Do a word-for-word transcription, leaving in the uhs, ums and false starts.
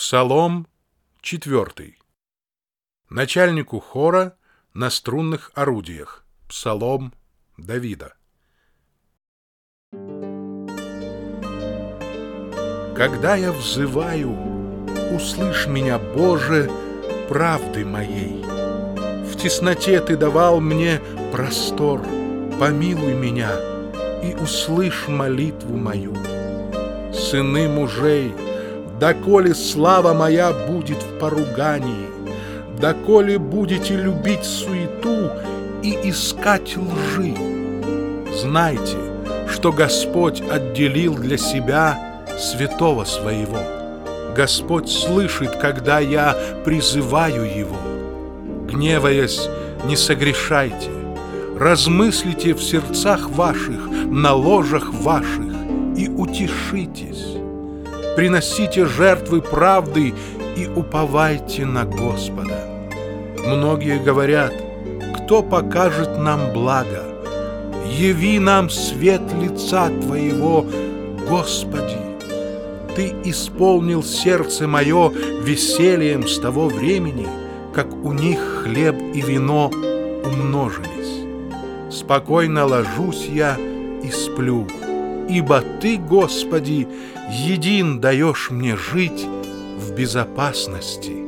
Псалом четвертый. Начальнику хора на струнных орудиях. Псалом Давида. Когда я взываю, услышь меня, Боже, правды моей. В тесноте Ты давал мне простор, помилуй меня и услышь молитву мою. Сыны мужей, доколе слава моя будет в поругании, доколе будете любить суету и искать лжи. Знайте, что Господь отделил для себя святого своего. Господь слышит, когда я призываю Его. Гневаясь, не согрешайте, размыслите в сердцах ваших, на ложах ваших, и утешитесь. Приносите жертвы правды и уповайте на Господа. Многие говорят: кто покажет нам благо? Яви нам свет лица Твоего, Господи. Ты исполнил сердце мое весельем с того времени, как у них хлеб и вино умножились. Спокойно ложусь я и сплю, ибо Ты, Господи, един даешь мне жить в безопасности.